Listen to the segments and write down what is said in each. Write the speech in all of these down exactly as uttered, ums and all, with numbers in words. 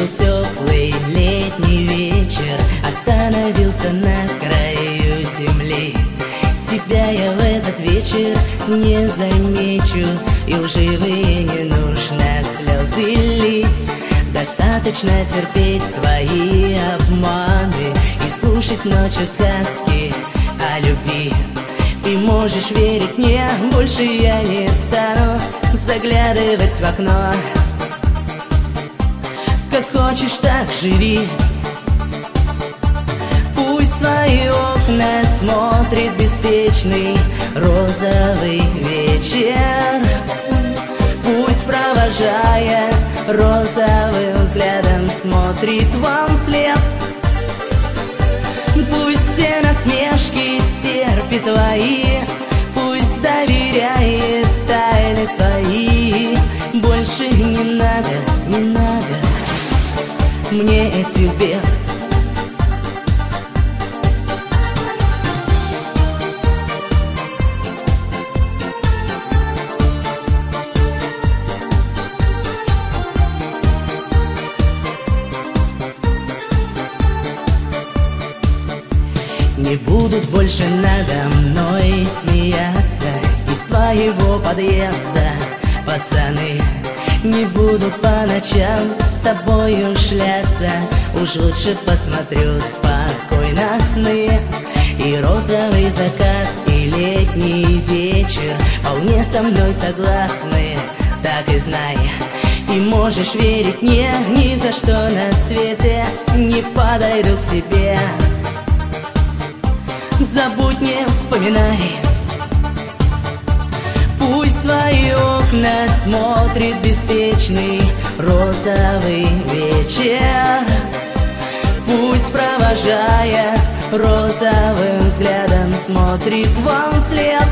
Вышел теплый летний вечер, остановился на краю земли. Тебя я в этот вечер не замечу, и лживые не нужно слезы лить. Достаточно терпеть твои обманы и слушать ночью сказки о любви. Ты можешь верить мне, больше я не стану заглядывать в окно. Как хочешь, так живи. Пусть твои окна смотрит беспечный розовый вечер. Пусть, провожая розовым взглядом, смотрит вам вслед. Пусть все насмешки стерпит твои, пусть доверяет тайны свои. Больше не надо, не надо мне этих бед. Не будут больше надо мной смеяться из твоего подъезда, пацаны. Не буду по ночам с тобою шляться, уж лучше посмотрю спокойно сны. И розовый закат, и летний вечер вполне со мной согласны, так и знай. И можешь верить мне, ни за что на свете не подойду к тебе. Забудь, не вспоминай. Пусть свои окна смотрит беспечный розовый вечер. Пусть, провожая розовым взглядом, смотрит вам вслед.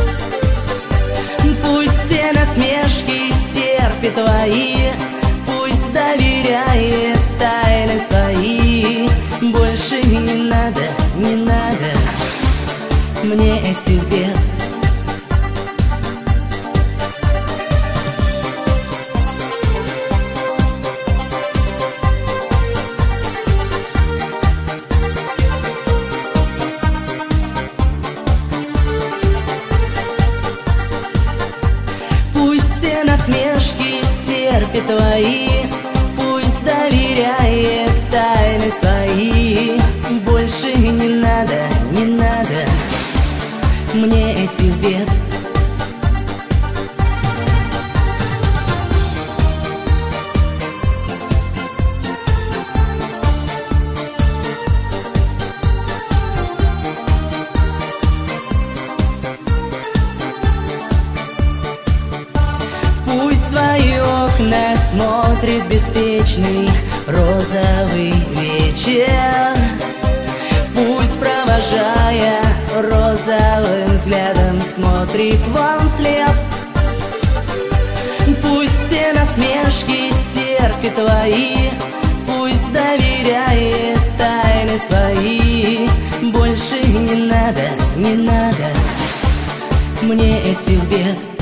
Пусть все насмешки стерпит твои, пусть доверяет тайны свои. Больше не надо, не надо мне этих бед. Пусть все насмешки стерпит твои, пусть доверяет тайны свои. Больше не надо, не надо мне этих бед. Пусть твои окна смотрит беспечный розовый вечер. Пусть, провожая розовым взглядом, смотрит вам вслед. Пусть все насмешки стерпит твои, пусть доверяет тайны свои. Больше не надо, не надо мне этих бед.